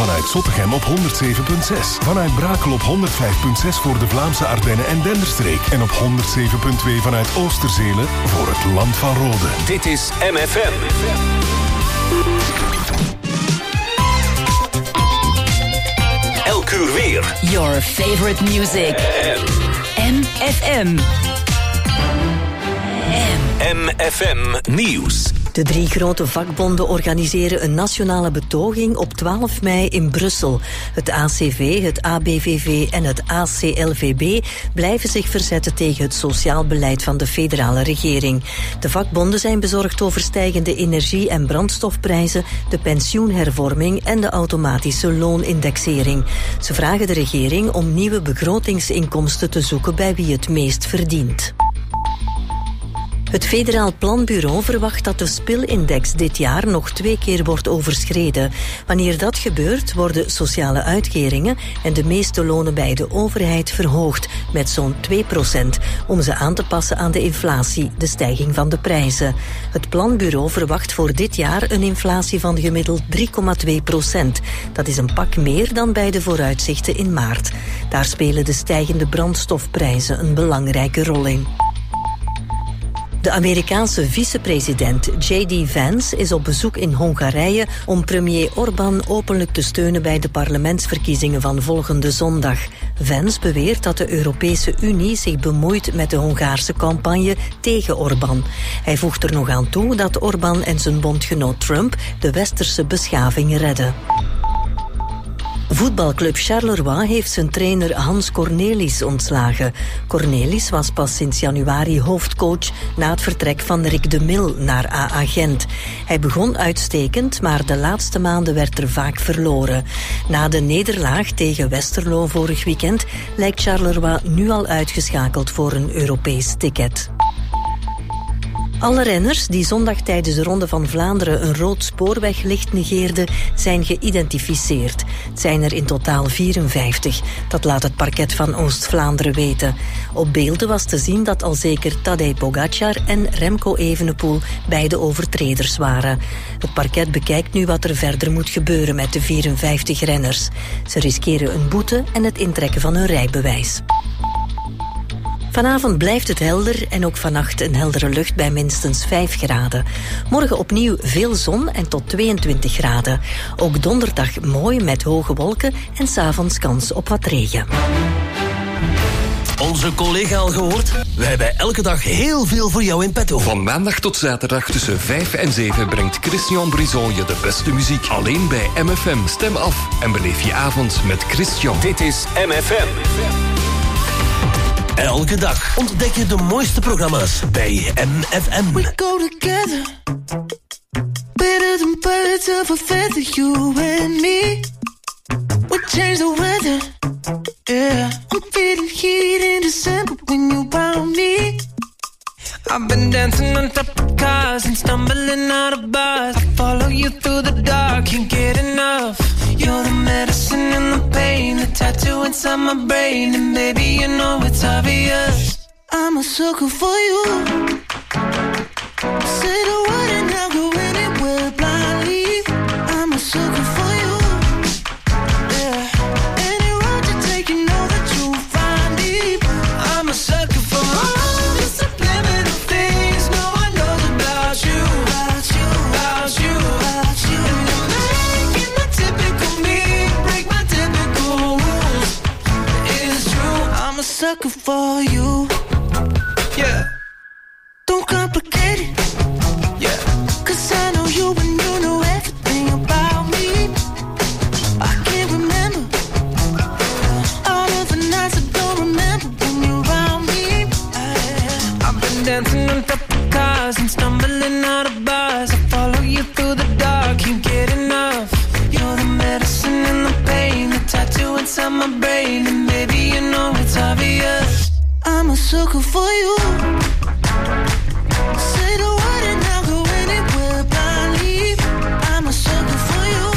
Vanuit Zottegem op 107.6. Vanuit Brakel op 105.6 voor de Vlaamse Ardennen en Denderstreek. En op 107.2 vanuit Oosterzelen voor het Land van Rode. Dit is MFM. Elk uur weer. Your favorite music. MFM. MFM Nieuws. De 3 grote vakbonden organiseren een nationale betoging op 12 mei in Brussel. Het ACV, het ABVV en het ACLVB blijven zich verzetten tegen het sociaal beleid van de federale regering. De vakbonden zijn bezorgd over stijgende energie- en brandstofprijzen, de pensioenhervorming en de automatische loonindexering. Ze vragen de regering om nieuwe begrotingsinkomsten te zoeken bij wie het meest verdient. Het Federaal Planbureau verwacht dat de spilindex dit jaar nog 2 keer wordt overschreden. Wanneer dat gebeurt, worden sociale uitkeringen en de meeste lonen bij de overheid verhoogd met zo'n 2%, om ze aan te passen aan de inflatie, de stijging van de prijzen. Het Planbureau verwacht voor dit jaar een inflatie van gemiddeld 3,2%. Dat is een pak meer dan bij de vooruitzichten in maart. Daar spelen de stijgende brandstofprijzen een belangrijke rol in. De Amerikaanse vicepresident J.D. Vance is op bezoek in Hongarije om premier Orbán openlijk te steunen bij de parlementsverkiezingen van volgende zondag. Vance beweert dat de Europese Unie zich bemoeit met de Hongaarse campagne tegen Orbán. Hij voegt er nog aan toe dat Orbán en zijn bondgenoot Trump de westerse beschaving redden. Voetbalclub Charleroi heeft zijn trainer Hans Cornelis ontslagen. Cornelis was pas sinds januari hoofdcoach na het vertrek van Rick de Mil naar AA Gent. Hij begon uitstekend, maar de laatste maanden werd er vaak verloren. Na de nederlaag tegen Westerlo vorig weekend lijkt Charleroi nu al uitgeschakeld voor een Europees ticket. Alle renners die zondag tijdens de Ronde van Vlaanderen een rood spoorweglicht negeerden, zijn geïdentificeerd. Het zijn er in totaal 54. Dat laat het parket van Oost-Vlaanderen weten. Op beelden was te zien dat al zeker Tadej Pogačar en Remco Evenepoel beide overtreders waren. Het parket bekijkt nu wat er verder moet gebeuren met de 54 renners. Ze riskeren een boete en het intrekken van hun rijbewijs. Vanavond blijft het helder en ook vannacht een heldere lucht bij minstens 5 graden. Morgen opnieuw veel zon en tot 22 graden. Ook donderdag mooi met hoge wolken en 's avonds kans op wat regen. Onze collega al gehoord? Wij hebben elke dag heel veel voor jou in petto. Van maandag tot zaterdag tussen 5 en 7 brengt Christian Brison je de beste muziek. Alleen bij MFM. Stem af en beleef je avond met Christian. Dit is MFM. Elke dag ontdek je de mooiste programma's bij MFM. We go together, better than birds of a feather, you and me. We change the weather, yeah. I'm feeling heat in December when you found me. I've been dancing on top of cars and stumbling out of bars. I follow you through the dark, can't get enough. You're the medicine and the pain, the tattoo inside my brain. And baby, you know it's obvious, I'm a sucker for you. Say the word and I'll go anywhere blindly. I'm a sucker for you. Yeah, any road you take, you know that you'll find me. I'm a sucker for all the subliminal things no one knows about you. About you, about you, about you. And you're making the typical me break my typical rules. It's true, I'm a sucker for you. Yeah. Don't complicate it. Yeah. 'Cause I know you and you know everything about me. I can't remember all of the nights I don't remember when you're around me. I've been dancing on top of cars and stumbling out of bars. I follow you through the dark, can't get enough. You're the medicine and the pain, the tattoo inside my brain. And baby, you know it's obvious, I'm a sucker for you. Say the word and I'll go anywhere blindly. I'm a sucker for you.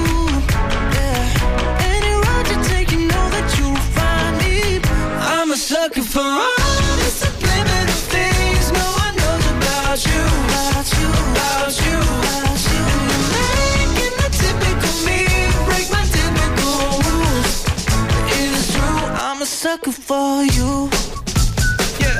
Yeah. Any road you take, you know that you'll find me. I'm a sucker for all the subliminal things no one knows about you. About you, about you, about you. And you're making the typical me break my typical sucker for you. Yeah.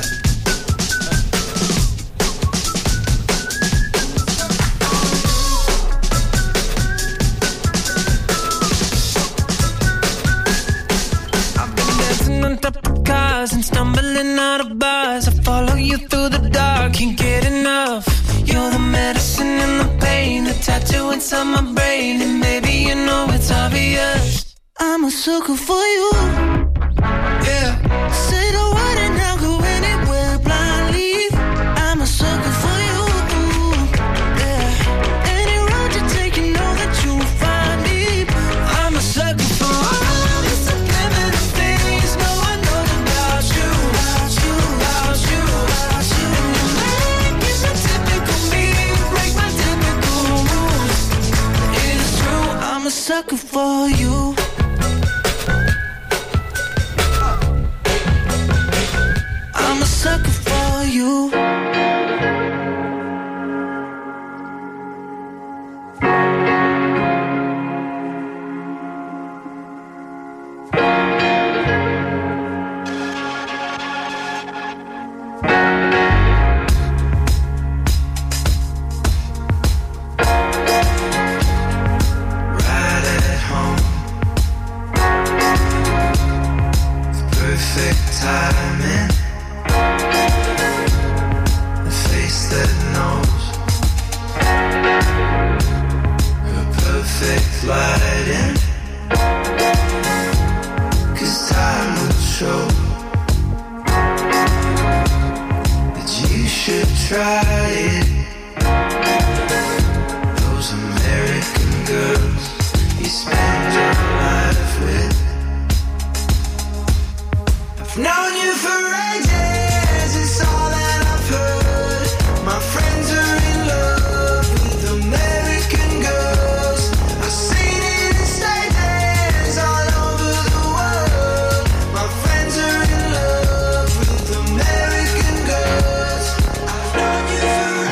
I've been dancing on top of cars and stumbling out of bars. I follow you through the dark, can't get enough. You're the medicine and the pain, the tattoo inside my brain, and maybe you know it's obvious. I'm a sucker for you. Yeah. Say the word and I'll go anywhere blindly. I'm a sucker for you. Yeah. Any road you take, you know that you'll find me. I'm a sucker for all the subliminal things no one knows about you. About you, about you, about you. And you make it so typical me, break my typical rules. It is true, I'm a sucker for you. I'm a sucker for you. Right at home, perfect timing. A face that knows her perfect lighting. 'Cause time will show that you should try it. Those American girls you spend your life with. I've known you for ages, it's all that I've heard. My friends are in love with American girls. I've seen it in stages all over the world. My friends are in love with American girls. I've known you for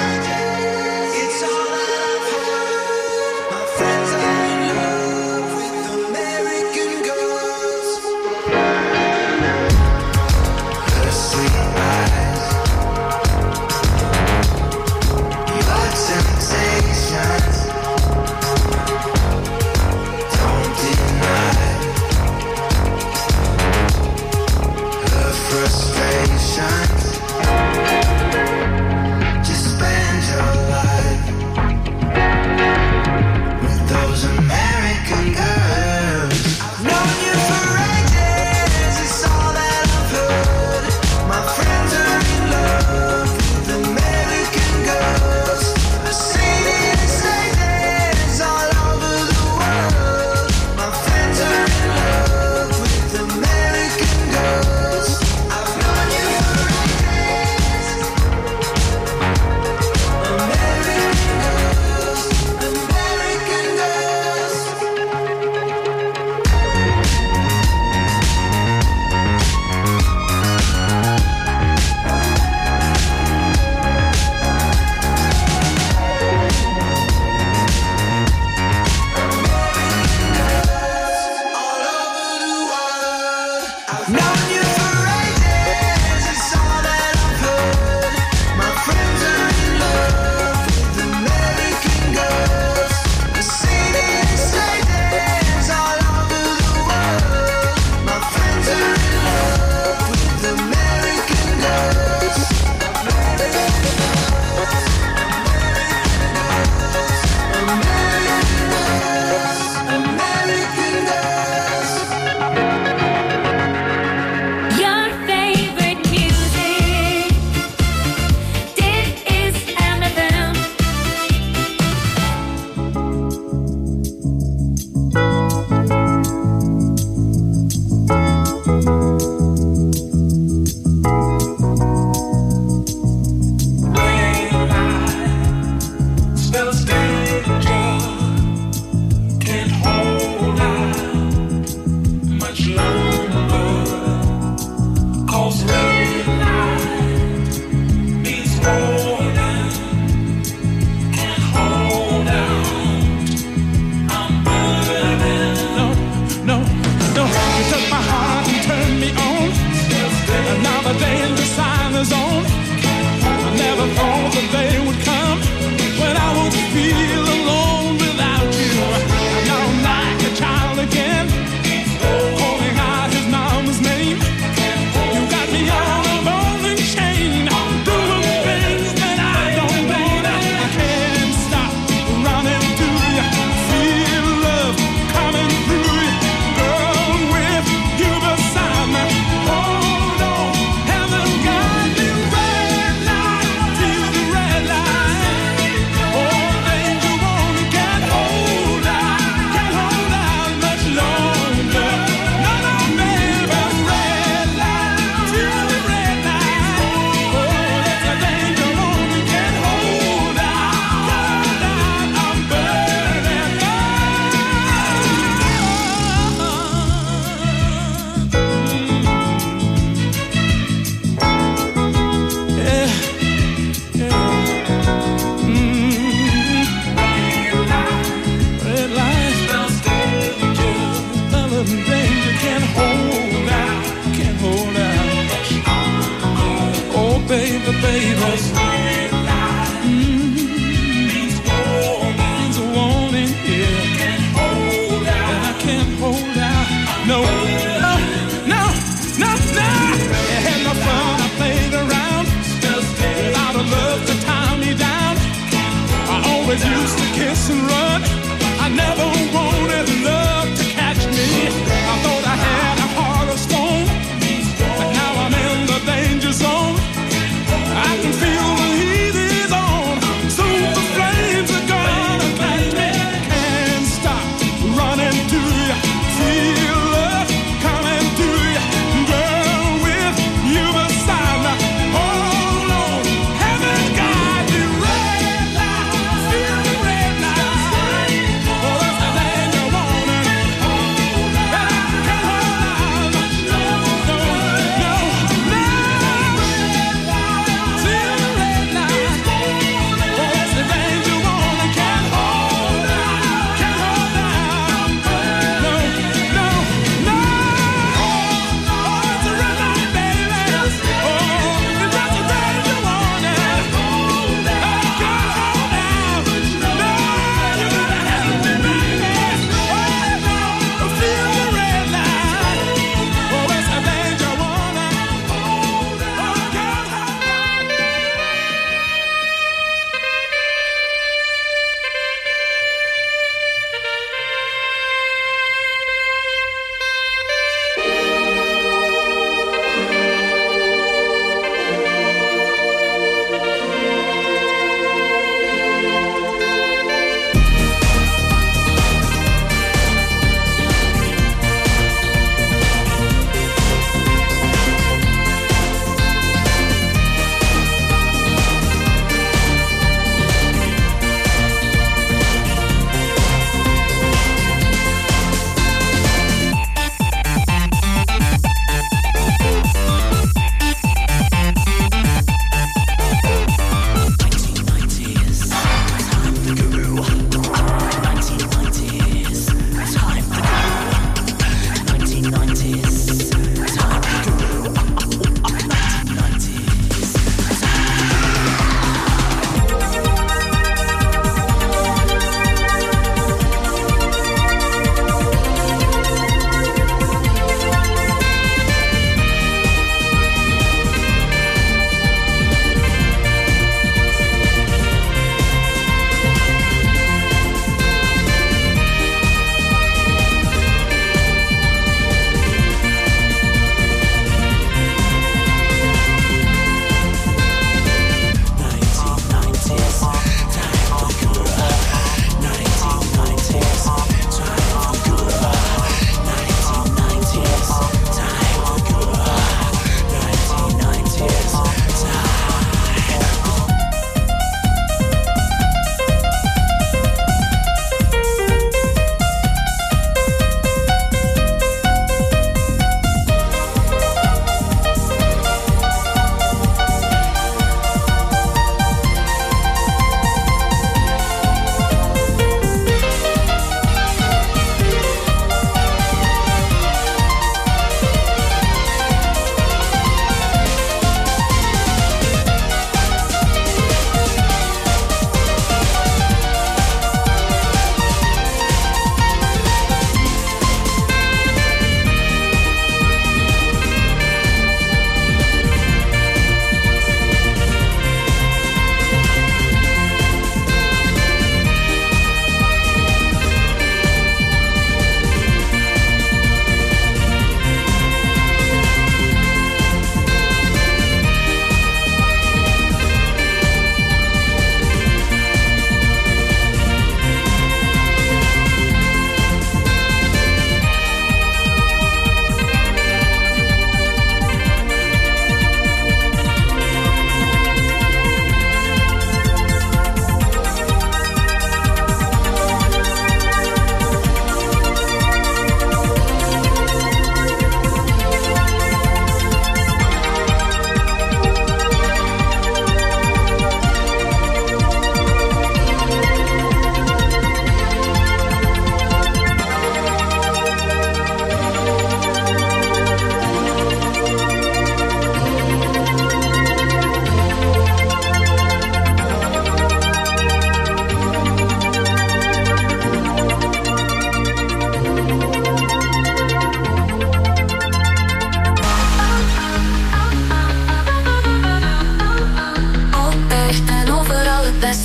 Used to kiss and run. I never wanted love to catch me. I thought I had a heart of stone, but now I'm in the danger zone. I can feel the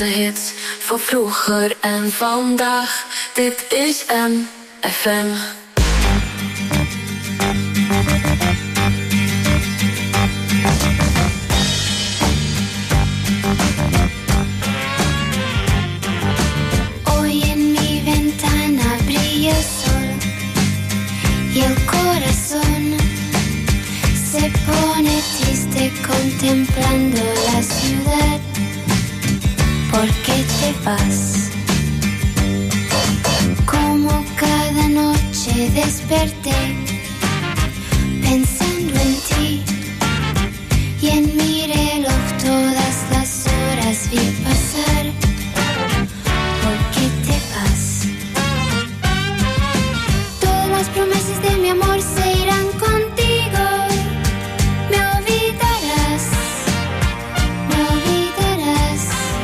hits voor vroeger en vandaag. Dit is MFM. Hoy en mi ventana brilla el sol y el corazón se pone triste contemplando la ciudad. ¿Por qué te vas? Como cada noche desperté pensando en ti y en mi reloj todas las horas vi pasar. ¿Por qué te vas? Todas las promesas de mi amor se irán contigo. Me olvidarás, me olvidarás.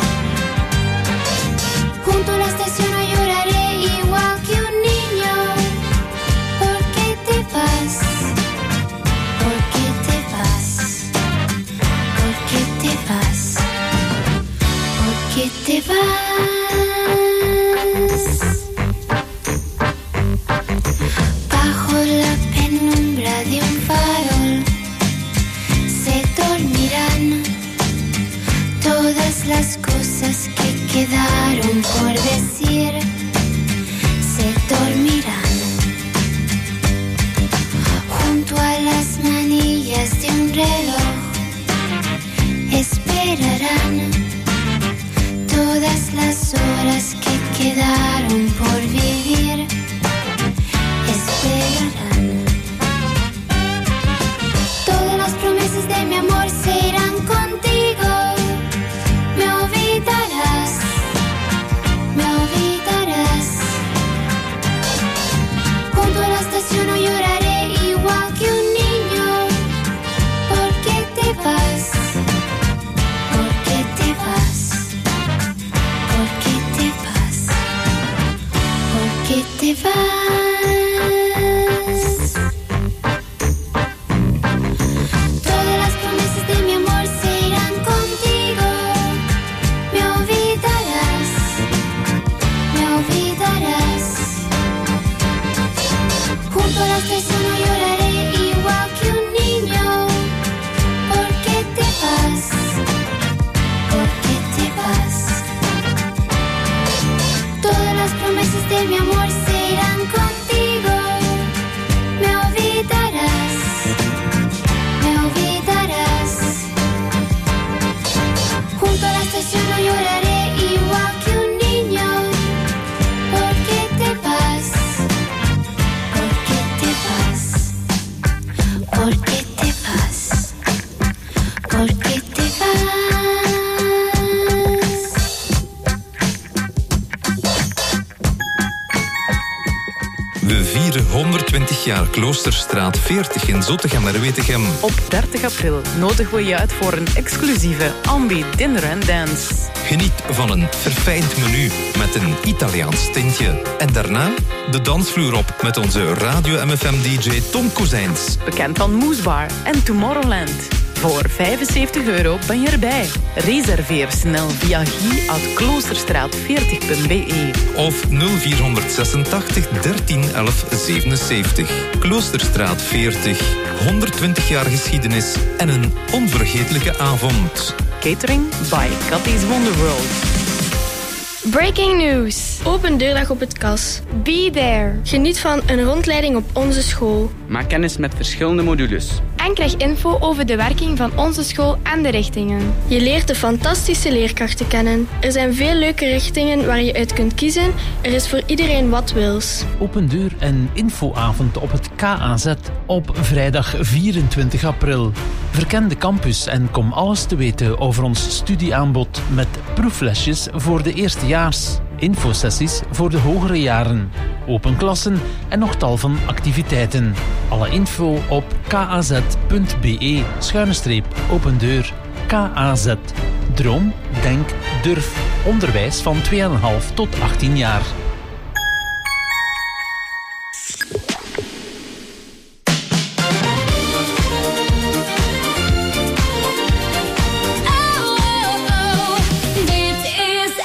Junto a la estación no lloraré igual que un niño. ¿Por qué te vas? ¿Por qué te vas? ¿Por qué te vas? ¿Por qué te vas? Bajo la penumbra de un farol se dormirán todas las cosas que quedaron por decir. Se dormirán junto a las manillas de un reloj. Esperarán todas las horas que quedaron por vivir. Esperarán. Todas las promesas de mi amor se irán contigo. Me olvidarás, me olvidarás. Junto a la estación no lloraré igual que un niño. ¿Por qué te vas? ¿Por qué te vas? ¿Por qué te vas? ¿Por qué te vas? Todas las promesas de mi amor se irán contigo. Me olvidarás, me olvidarás. Junto a la estación no lloraré igual que un niño. ¿Por qué te vas? ¿Por qué te vas? Todas las promesas de mi amor se irán contigo. Me olvidarás, me olvidarás. Junto a la estación no lloraré igual que un niño. ¿Por qué te vas? ¿Por qué te vas? ¿Por qué te vas? ¿Por qué te vas? We vieren 120 jaar Kloosterstraat 40 in Zottegem-Wetegem. Op 30 april nodigen we je uit voor een exclusieve Ambi Dinner and Dance. Geniet van een verfijnd menu met een Italiaans tintje. En daarna de dansvloer op met onze Radio MFM-dj Tom Kozijns. Bekend van Moesbar en Tomorrowland. Voor €75 ben je erbij. Reserveer snel via guy@kloosterstraat40.be Of 0486 13 11 77. Kloosterstraat 40. 120 jaar geschiedenis en een onvergetelijke avond. Catering by Cathy's Wonderworld. Breaking news. Open deurdag op het KAS. Be there. Geniet van een rondleiding op onze school. Maak kennis met verschillende modules. En krijg info over de werking van onze school en de richtingen. Je leert de fantastische leerkrachten kennen. Er zijn veel leuke richtingen waar je uit kunt kiezen. Er is voor iedereen wat wils. Open deur en infoavond op het KAZ op vrijdag 24 april. Verken de campus en kom alles te weten over ons studieaanbod met proeflesjes voor de eerstejaars, infosessies voor de hogere jaren, open klassen en nog tal van activiteiten. Alle info op kaz.be/opendeur. KAZ. Droom, denk, durf. Onderwijs van 2,5 tot 18 jaar. Dit is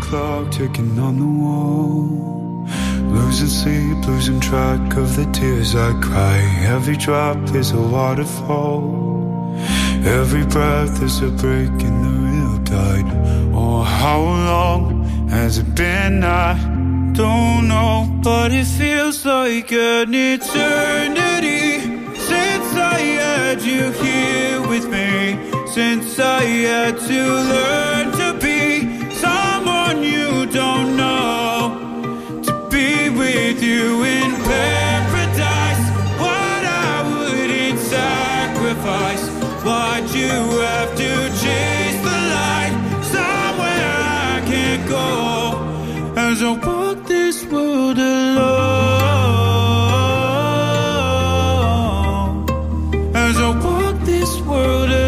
clock ticking on the wall. Losing sleep, losing track of the tears I cry. Every drop is a waterfall. Every breath is a break in the real tide. Oh, how long has it been? I don't know, but it feels like an eternity since I had you here with me. Since I had to learn to be someone you don't know, to be with you in paradise. What I wouldn't sacrifice. Why'd you have to chase the light somewhere I can't go? As I walk this world alone, as I walk this world alone.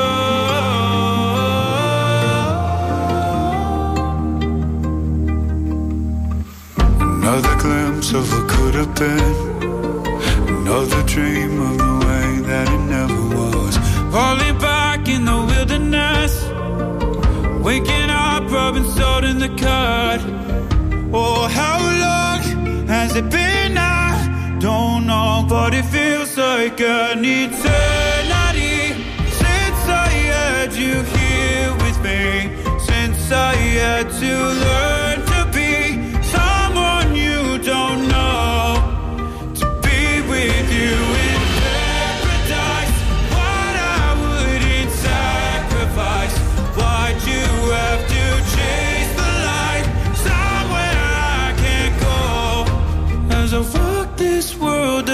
Another glimpse of what could have been, another dream of the way that it never was. Falling back in the wilderness, waking up, rubbing salt in the cut. Oh, how long has it been? I don't know, but it feels like an eternity since I had you here with me. Since I had to learn to be someone you don't know, to be with you in paradise. What I wouldn't sacrifice. Why'd you have to chase the light somewhere I can't go? As I walk this world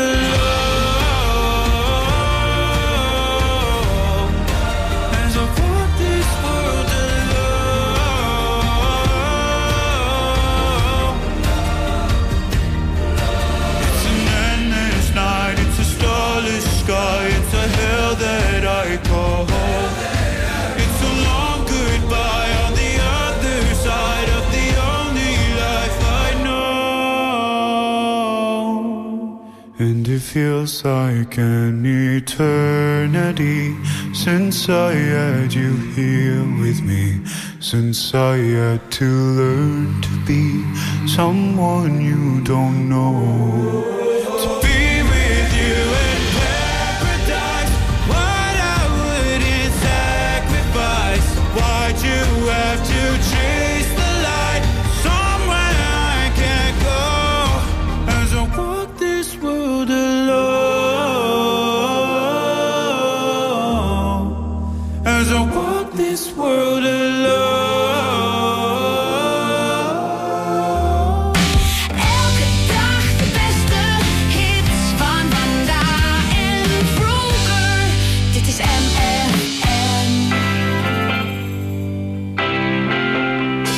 alone, as I walk this world alone. It's an endless night, it's a starless sky, it's a hell that I call home. It's a long goodbye on the other side of the only life I know. And it feels like an eternity since I had you here with me. Since I had to learn to be someone you don't know. To be with you in paradise. What I wouldn't sacrifice. Why'd you have to chase the light somewhere I can't go? As I walk this world alone, as I walk this world alone. Elke dag de beste hits van vandaag en vroeger. Dit is MFM.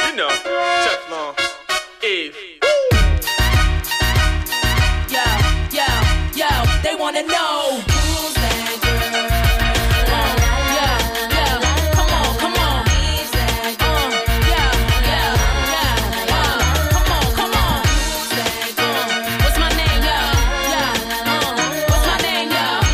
You know, Teflon, Eve. Yo, they wanna know who's that girl? Come on. Come on. What's my name, What's my name,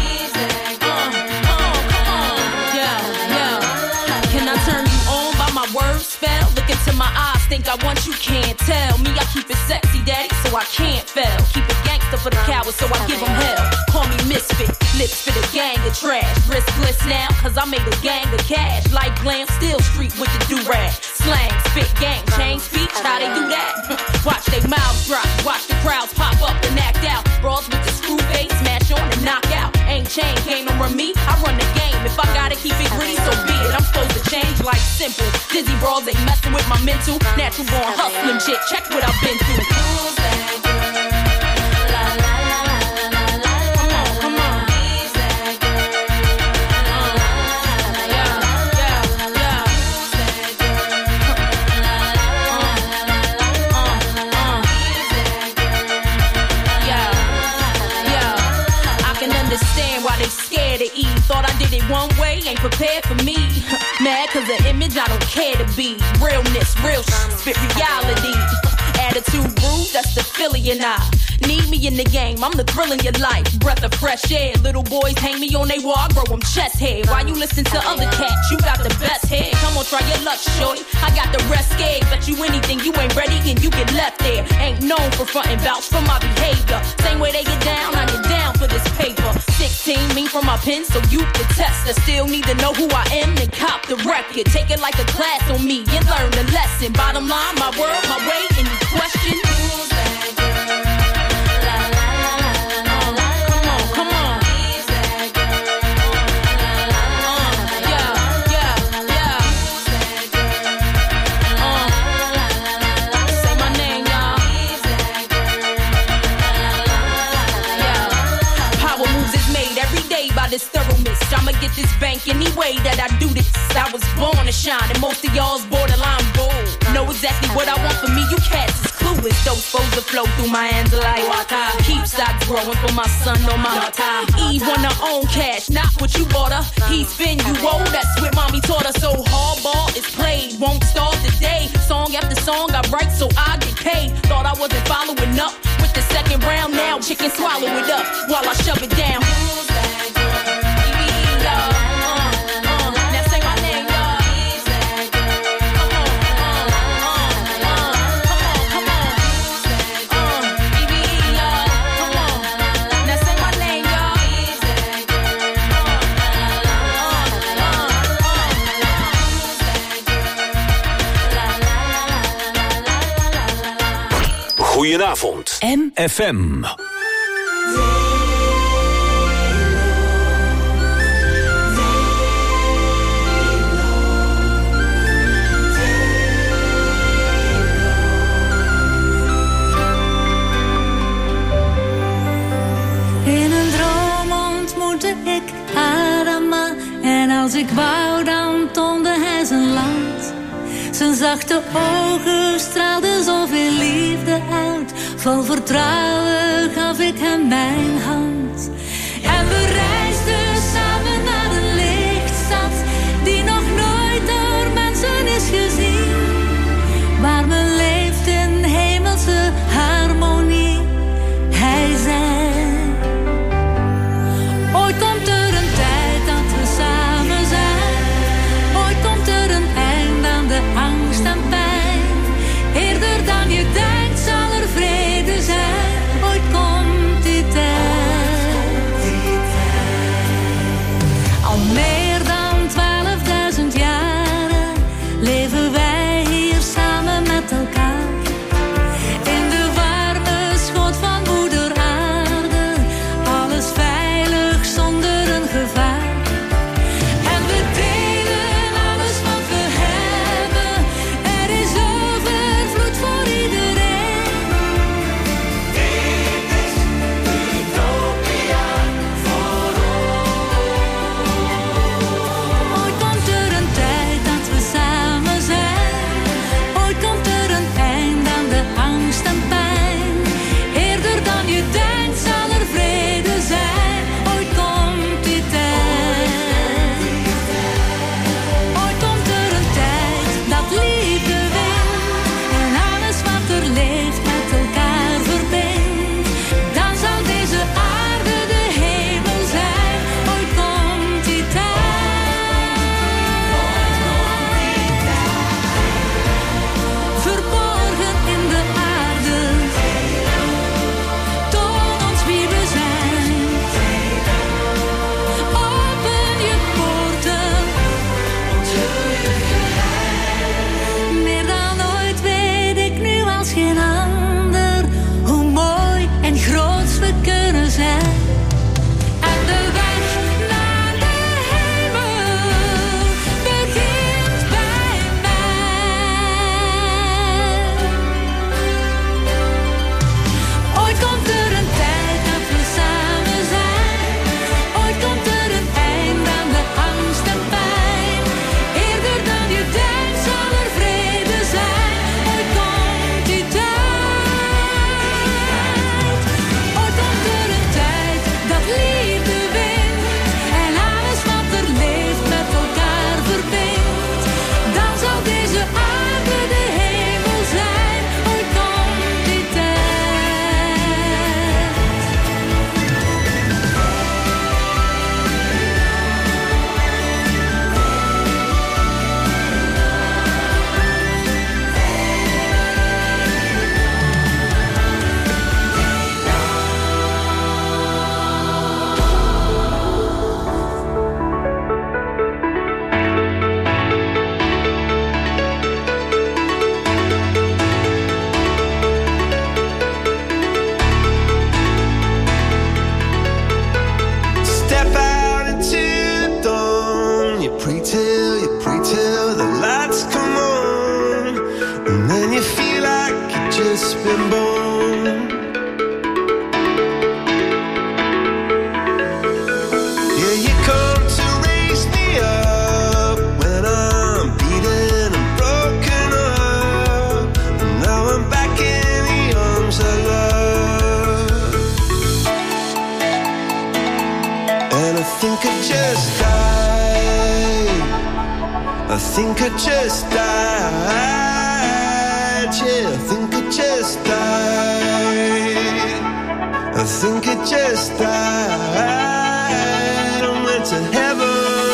Can I turn you on by my words spell? Look into my eyes, think I want you, can't tell. Me, I keep it sexy, daddy, so I can't fail. Keep it gangster for the cowards, so I give them hell. Call me misfit, lips for the gang of trash. Wrist bliss now, cause I made a gang of cash. Like glam, still street with the do-rag. Slang, spit, gang, change speech, how they do that? Watch they mouths drop, watch the crowds pop up and act out. Brawls with the screw face, smash on and knock out. Ain't chain, can't run me, I run the game. If I gotta keep it gritty, so be it. I'm supposed to change like simple. Dizzy brawls ain't messing with my mental. Natural born hustling shit, check what I've been through. Who's that girl? Thought I did it one way, ain't prepared for me. Mad cause the image I don't care to be. Realness, real spit reality. Attitude rude, that's the Philly and I. Need me in the game, I'm the thrill in your life. Breath of fresh air, little boys hang me on they wall, I grow them chest hair. While you listen to other cats, you got the best hair. Come on, try your luck, shorty, I got the rest scared. Bet you anything, you ain't ready and you get left there. Ain't known for frontin' vouch for my behavior. Same way they get down, I get down for this paper. 16, mean from my pen, so you can test. I still need to know who I am, then cop the record. Take it like a class on me and learn the lesson. Bottom line, my world, my way, any question? Who's that girl? Come on. Say my name, y'all. Power moves is made every day by this thoroughness. I'ma get this bank any way that I do this. I was born to shine, and most of y'all's borderline bold. Know exactly what I want for me, you cats is clueless. Those foes that flow through my hands like water. Keep stock growing for my son or my daughter. Eve wanna own cash, not what you bought her. He spin you old, that's what mommy taught her. So hardball is played, won't start the day. Song after song I write so I get paid. Thought I wasn't following up with the second round, now chicken swallow it up while I shove it down. Who's that girl? Goedenavond. FM. In een droom ontmoette ik Adama. En als ik wou, dan toonde hij zijn land. Zijn zachte ogen straalden zoveel liefde uit. Vol vertrouwen gaf ik hem mijn hand. En we reisden samen naar de lichtstad, die nog nooit door mensen is gezien. Waar men leeft in hemelse harmonie. Hij zei: ooit komt er een tijd dat we samen zijn. Ooit komt er een eind aan de angst en pijn. Eerder dan je denkt zal er vrede zijn. Ooit komt die tijd. and bone. Yeah, you come to raise me up when I'm beaten and broken up. And now I'm back in the arms of love. And I think I just died. I think I just died. Yeah, I think I just died. I think I just died. I went to heaven.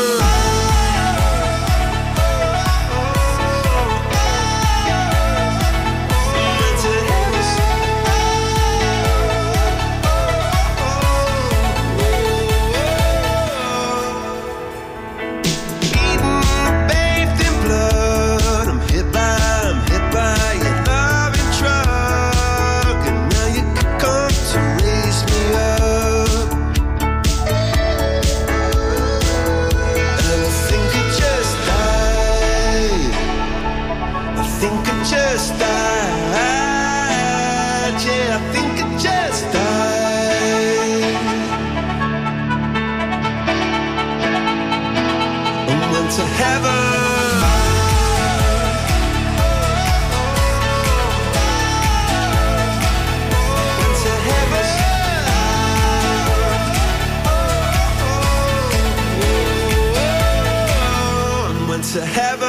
To heaven.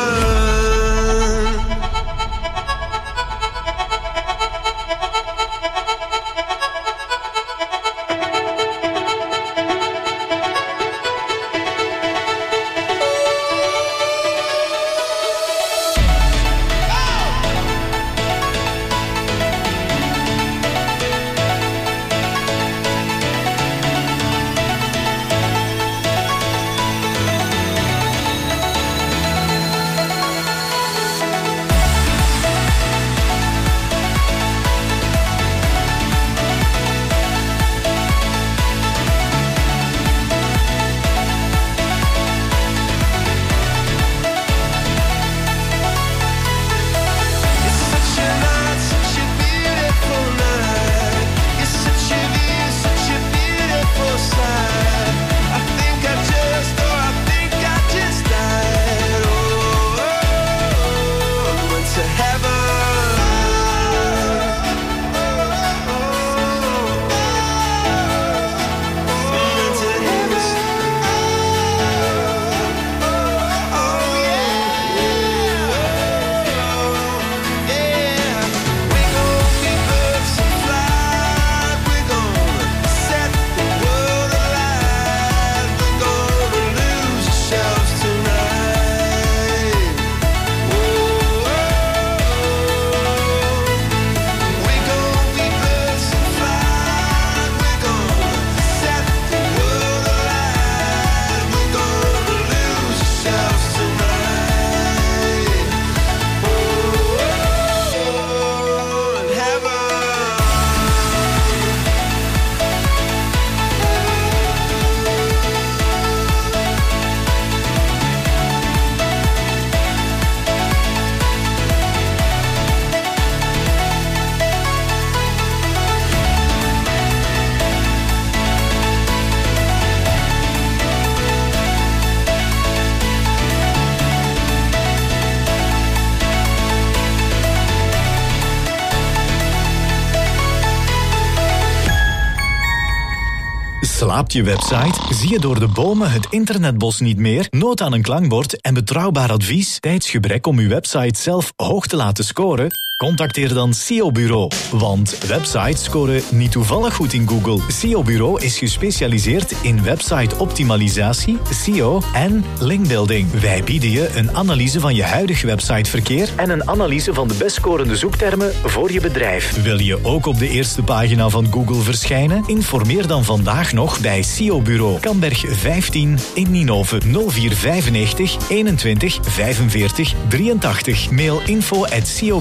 Slaapt je website? Zie je door de bomen het internetbos niet meer? Nood aan een klankbord en betrouwbaar advies? Tijdsgebrek om uw website zelf hoog te laten scoren? Contacteer dan SEO Bureau. Want websites scoren niet toevallig goed in Google. SEO Bureau is gespecialiseerd in website-optimalisatie, SEO en linkbuilding. Wij bieden je een analyse van je huidige websiteverkeer en een analyse van de best scorende zoektermen voor je bedrijf. Wil je ook op de eerste pagina van Google verschijnen? Informeer dan vandaag nog bij SEO Bureau. Kamberg 15 in Ninove 0495 21 45 83. Mail info@seobureau.be.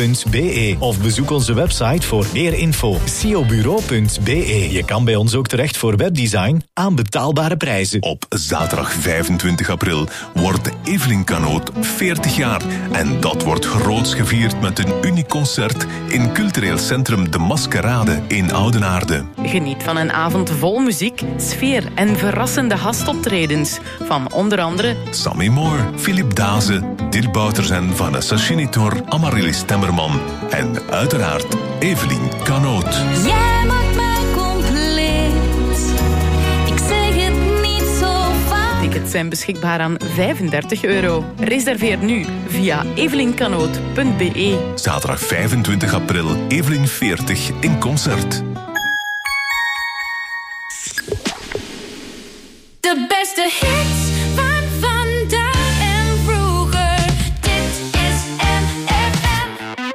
ciobureau.be of bezoek onze website voor meer info. ciobureau.be. Je kan bij ons ook terecht voor webdesign aan betaalbare prijzen. Op zaterdag 25 april wordt Evelien Canoot 40 jaar. En dat wordt groots gevierd met een uniek concert in cultureel centrum De Maskerade in Oudenaarde. Geniet van een avond vol muziek, sfeer en verrassende gastoptredens. Van onder andere Sammy Moore, Philip Daze, Dirk Bouters en Vanessa Schinitor, Amaryllis Temmerman en uiteraard Evelien Canoot. Jij maakt mij compleet. Ik zeg het niet zo vaak. Tickets zijn beschikbaar aan €35. Reserveer nu via evelincanoot.be. Zaterdag 25 april, Evelien 40 in concert. De beste hits van vandaag en vroeger. Dit is MFM.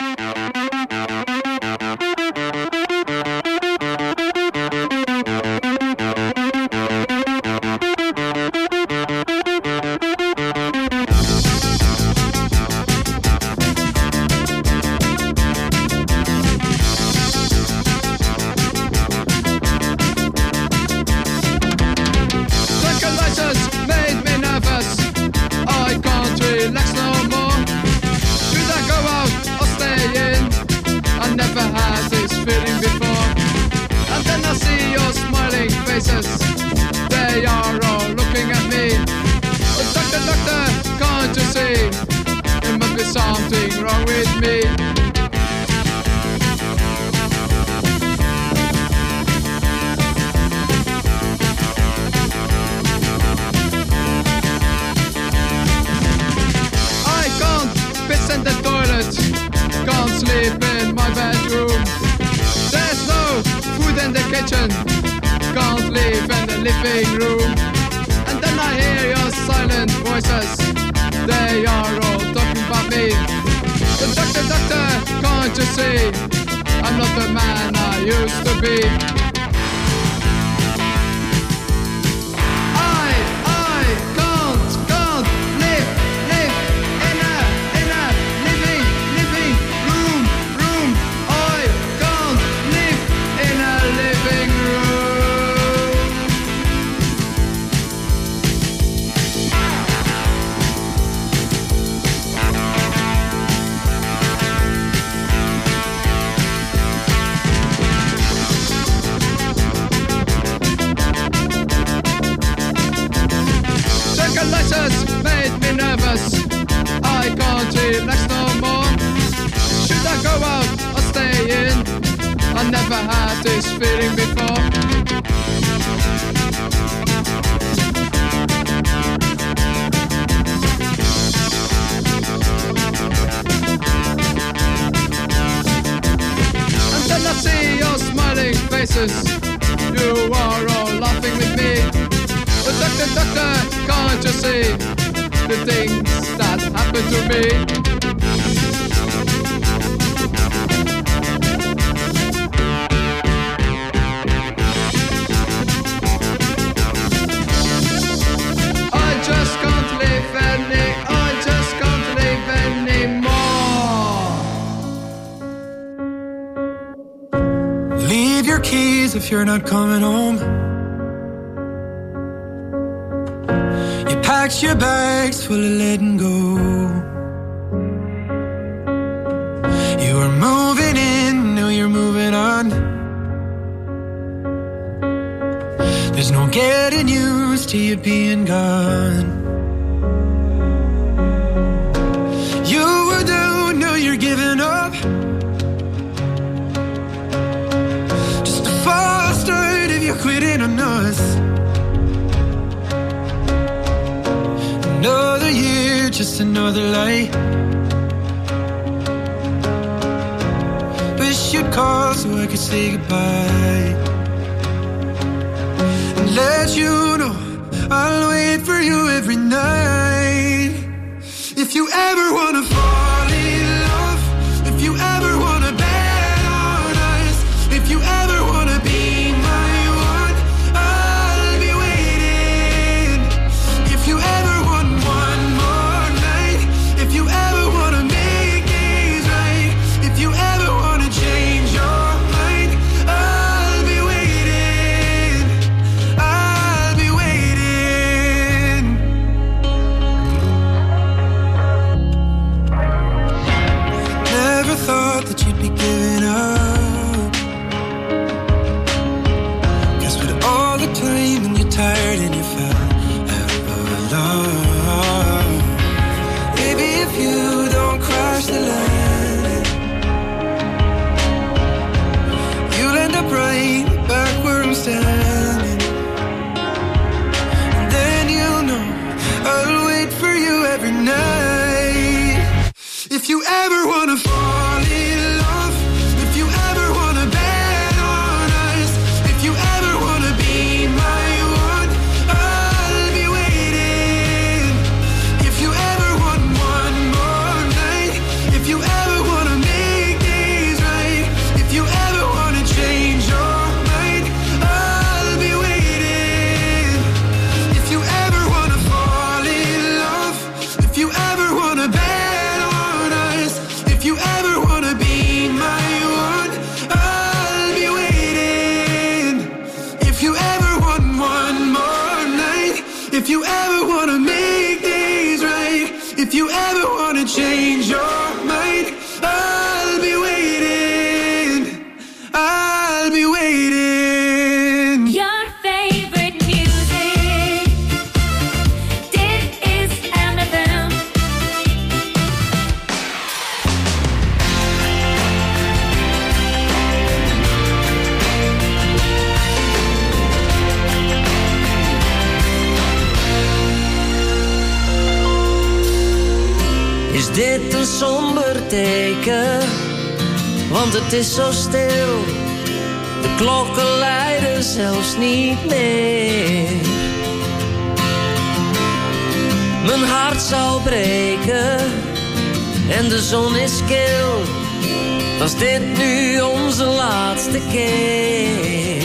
They are all looking at me. But doctor, can't you see? There must be something wrong with me. I can't piss in the toilet, can't sleep in my bedroom. There's no food in the kitchen, can't live in the living room. And then I hear your silent voices, they are all talking about me. But doctor, can't you see? I'm not the man I used to be. I can't live in a living room. I can't live in a living room. License made me nervous, I can't relax no more. Should I go out or stay in? I never had this feeling before. And then I see your smiling faces, you are all laughing with me. But doctor, can't you see the things that happen to me? I just can't live anymore. Leave your keys if you're not coming home. Packed your bags full of letting go. You were moving in, now you're moving on. There's no getting used to you being gone. You were down, now you're giving up. Just a false start if you're quitting on us. Another year, just another lie. Wish you'd call so I could say goodbye and let you know I'll wait for you every night. If you ever wanna fall in love, if you ever wanna bet on us, if you ever wanna be my one, I'll be waiting. If you ever me giving up. 'Cause with all the time and you're tired and you fell out of love. Maybe if you don't cross the line, you'll end up right back where I'm standing. And then you'll know I'll wait for you every night. If you ever wanna fall in love, if you ever wanna bet on us, if you ever wanna be my one, I'll be waiting. If you ever want one more night, if you ever wanna make days right, if you ever wanna change your mind, I'll be waiting. If you ever wanna fall in love, if you ever wanna bet on us, if you ever wanna be my one, I'll be waiting. If you ever want one more night, if you ever wanna make days right, if you ever wanna change your mind, I'll be waiting. I'll be waiting. Your favorite music. Dit is MFM. Is dit een somber teken? Want het is zo stil. De klokken luiden zelfs niet meer. Mijn hart zal breken en de zon is kil. Was dit nu onze laatste keer?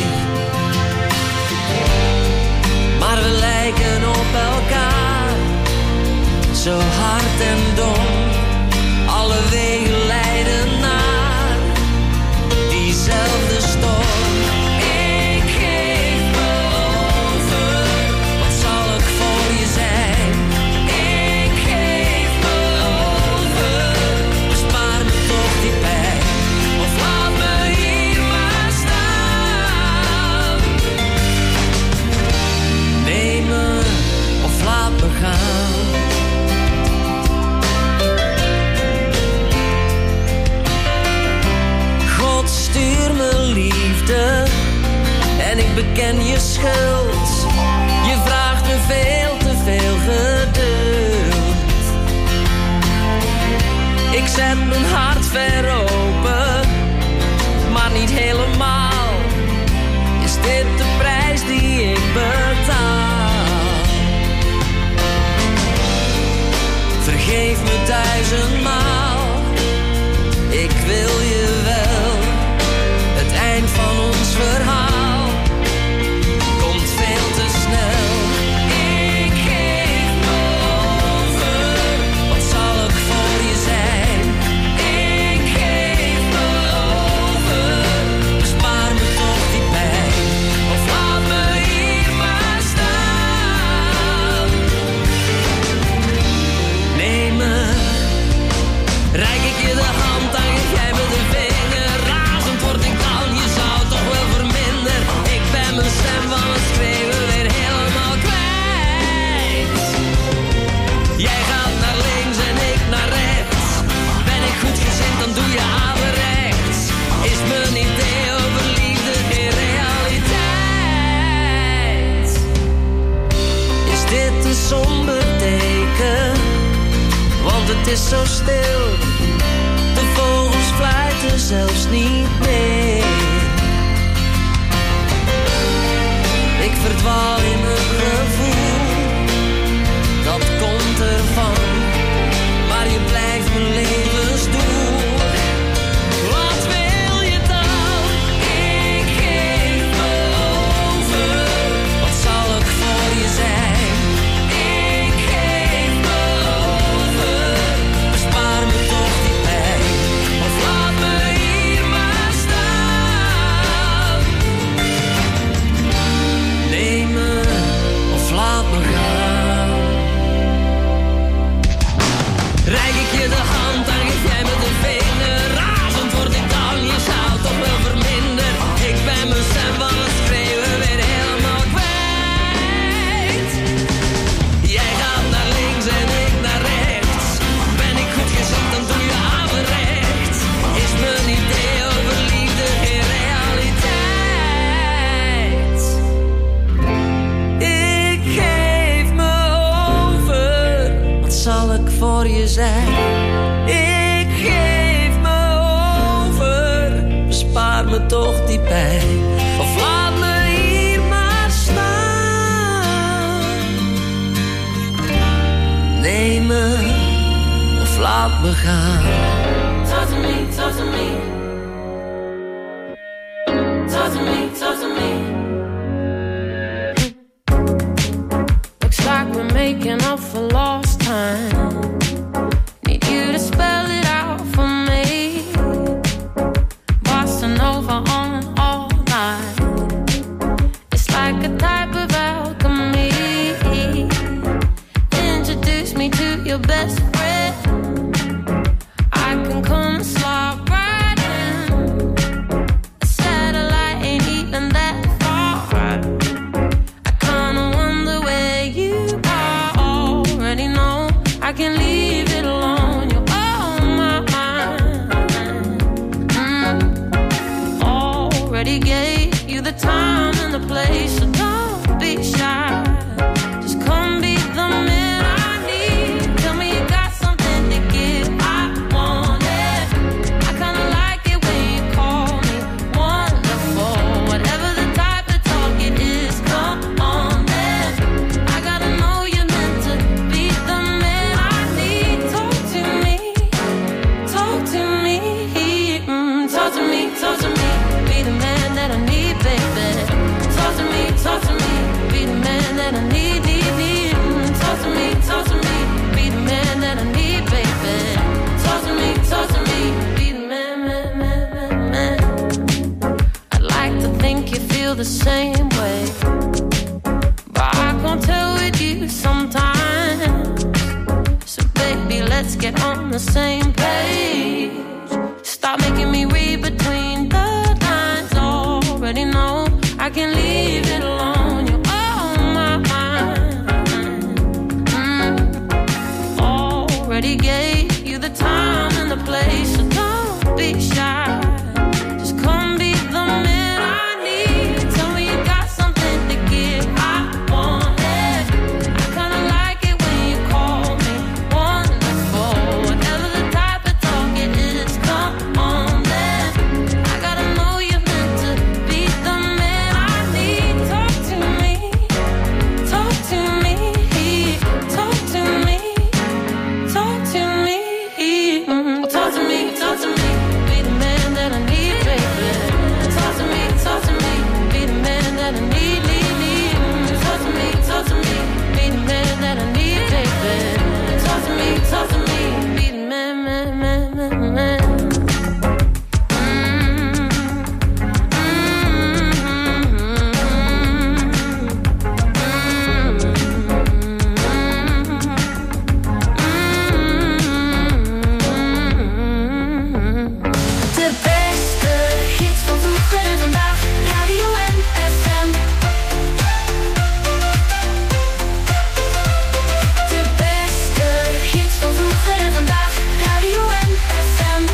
Maar we lijken op elkaar, zo hard en dom. Alle wegen leiden naar diezelfde storm. Ik geef me over, wat zal ik voor je zijn? Ik geef me over, bespaar me toch die pijn. Of laat me hier maar staan. Neem me of laat me gaan. Stuur me liefde en ik beken je schuld. Je vraagt me veel te veel geduld. Ik zet mijn hart ver open, maar niet helemaal. Is dit de prijs die ik betaal? Vergeef me 1000-maal, ik wil je wel. Het eind van ons verhaal komt veel te snel. Ik geef me over, wat zal ik voor je zijn? Ik geef me over, bespaar me toch die pijn. Of laat me hier maar staan. Neem me, reik ik je de hand, dan geef jij me de vinger. Razend word ik dan, je zou toch wel verminderen. Ik ben mijn stem van het schreeuwen weer helemaal kwijt. Jij gaat naar links en ik naar rechts. Ben ik goed gezind, dan doe je averechts. Is mijn idee over liefde geen realiteit? Is dit een somber teken? Want het is zo stil. De vogels fluiten zelfs niet meer. Ik verdwaal in een gevoel, dat komt ervan. Maar je blijft mijn levensdoel. Wat wil je dan? Ik geef me over, wat zal ik voor je zijn? Ik geef me over, bespaar me toch die pijn. Of laat me hier maar laat me gaan. Talk to me, talk to me. Talk to me, talk to me. Looks like we're making up for lost time. Need you to spell it out for me. Boston over on all night. It's like a type of alchemy. Introduce me to your best friend. I can come and slide right in. A satellite ain't even that far. I kinda wonder where you are. Already know I can leave it alone. You're on my mind. Already gave you the time and the place, so don't be shy. Just come be the man I need. Tell me you got something to give. I want it. I kinda like it when you call me wonderful. Whatever the type of talk it is, come on then. I gotta know you're meant to be the man I need. Talk to me, talk to me, talk to me, talk to me. Be the man that I need, baby. Talk to me, be the man that I need, need. Talk to me, be the man that I need, baby. Talk to me, be the man, man. I'd like to think you feel the same way, but I can't tell with you sometimes. So baby, let's get on the same page. Stop making me read between the lines. Already know I can leave it alone. You're on my mind. Already gave you the time and the place, so don't be shy. Just come be the man I need. Tell me you got something to give. I want it. I kinda like it when you call me wonderful. Whatever the type of talk it is, come on then. I gotta know you're meant to be the man I need. Talk to me, talk to me, talk to me, talk to me, talk to me, talk to me. Be the man that I need, baby. Talk to me, be the man that I need, need. Talk to me, be the man that I need, baby. Talk to me, be the man, man. De beste hits van vroeger en vandaag, Radio NFM. De beste hits van vroeger en vandaag, Radio NFM.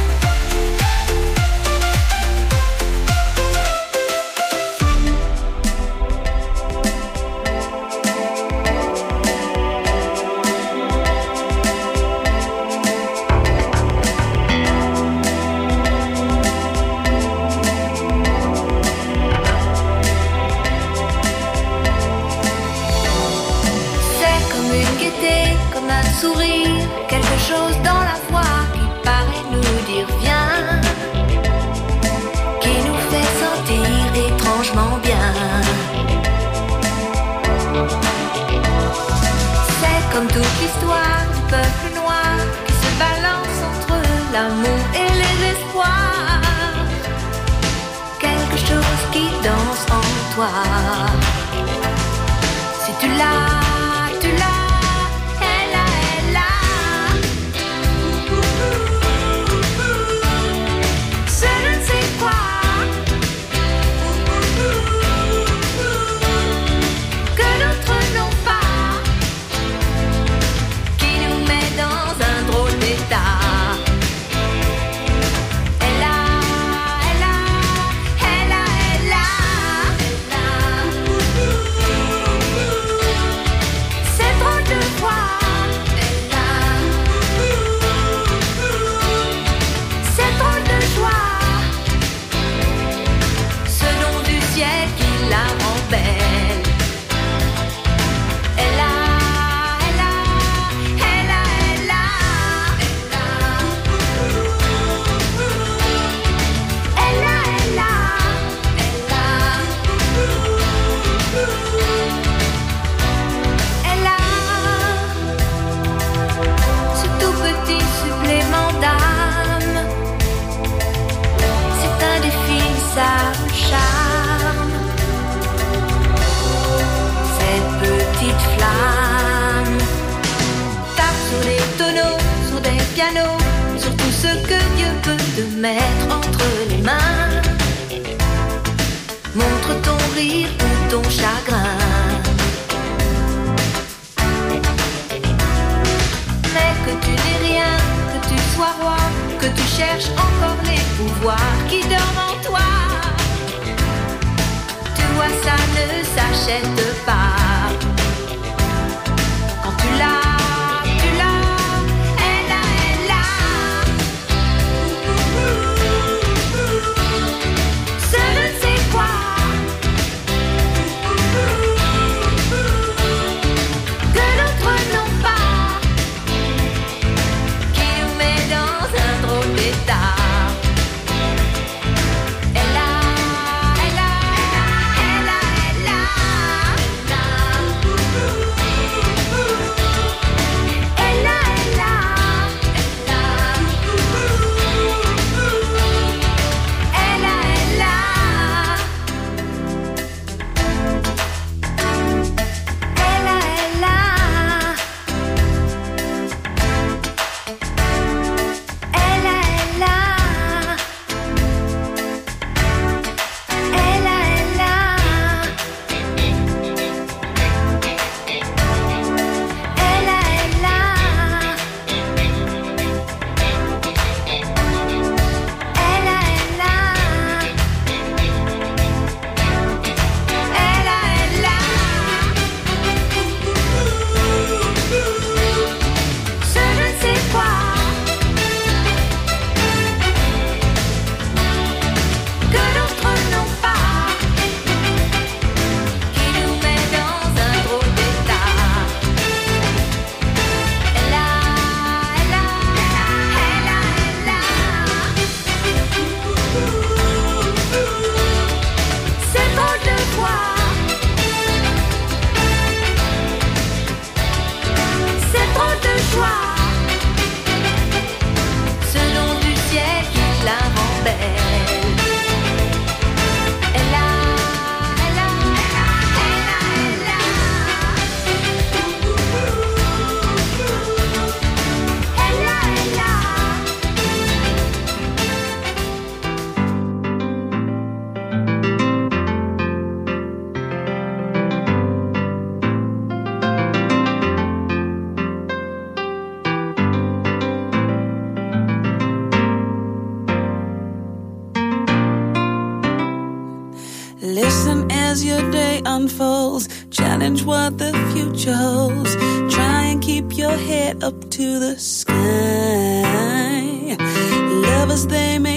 C'est comme une gaieté, comme un sourire, quelque chose dans la voix qui paraît nous dire viens, qui nous fait sentir étrangement bien. C'est comme toute l'histoire du peuple noir qui se balance entre l'amour et les espoirs. Quelque chose qui danse en toi. Si tu l'as, tu l'as, elle a, elle a. Je ne sais quoi que d'autres n'ont pas, qui nous met dans un drôle d'état. Elle a, elle a, elle a, elle a, elle a. piano, sur tout ce que Dieu peut te mettre entre les mains. Montre ton rire ou ton chagrin. Mais que tu n'aies rien, que tu sois roi, que tu cherches encore les pouvoirs qui dorment en toi. Tu vois, ça ne s'achète pas. Quand tu l'as, elle a. Ce je ne sais quoi que d'autres n'ont pas, qui nous met dans un drôle d'état. Listen as your day unfolds. Challenge what the future holds. Try and keep your head up to the sky. Lovers, they may